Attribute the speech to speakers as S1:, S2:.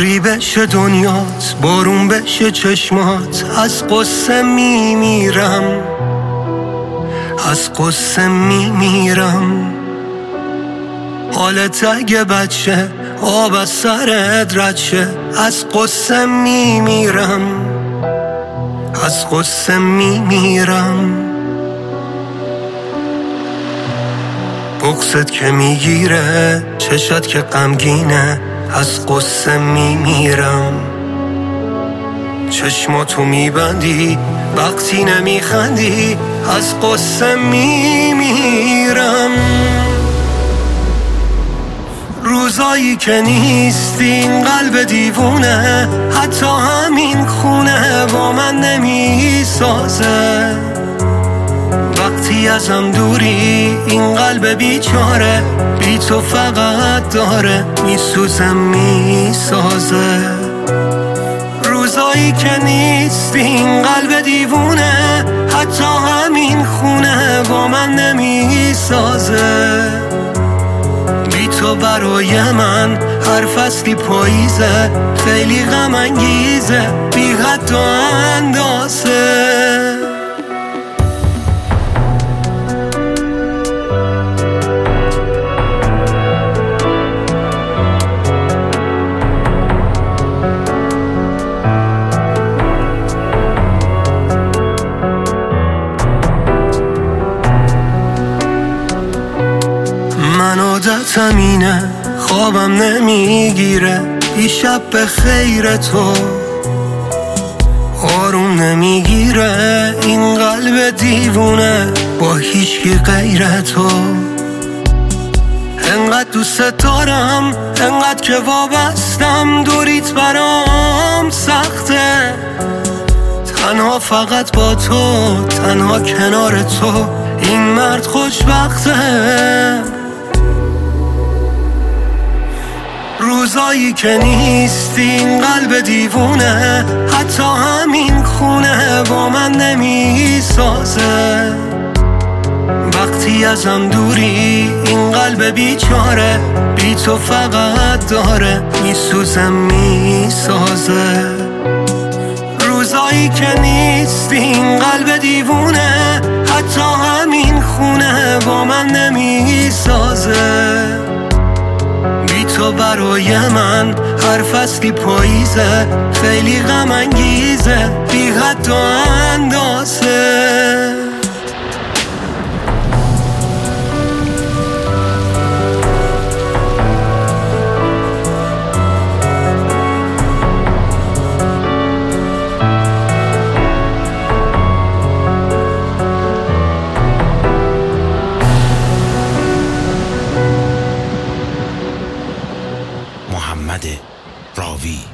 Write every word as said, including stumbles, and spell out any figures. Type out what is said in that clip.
S1: ابری بشه دنیات، بارون بشه چشمات، از قصه میمیرم، از قصه میمیرم. حالت اگه بچه آب از سرت رد شه، از قصه میمیرم، از قصه میمیرم. بغضت که میگیره، چشات که غمگینه، از قصه میمیرم. چشماتو میبندی وقتی نمیخندی، از قصه میمیرم. روزایی که نیستی این قلب دیوونه، حتی همین خونه با من نمیسازه. وقتی ازم دوری این قلب بیچاره، بی تو فقط داره میسوزه میسازه. روزایی که نیستی این قلب دیوونه، حتی همین خونه با من نمیسازه. بی تو برای من هر فصلی پاییزه، خیلی غم انگیزه، بی حد و اندازه. من عادتم اینه، خوابم نمیگیره، دیشب به خیر تو آروم نمیگیره. این قلب دیوونه با هیچکی غیر تو. انقدر دوست دارم، انقدر که وابستم، دوریت برام سخته. تنها فقط با تو، تنها کنار تو، این مرد خوشبخته. روزایی که نیستی این قلب دیوونه، حتی همین خونه با من نمیسازه. وقتی ازم دوری این قلب بیچاره، بی تو فقط داره میسوزه میسازه. روزایی که نیستی این قلب دیوونه، حتی همین خونه با من نمیسازه. تو برای من هر فصلی پاییزه، خیلی غم انگیزه، بی حد و اندازه.
S2: محمد راوی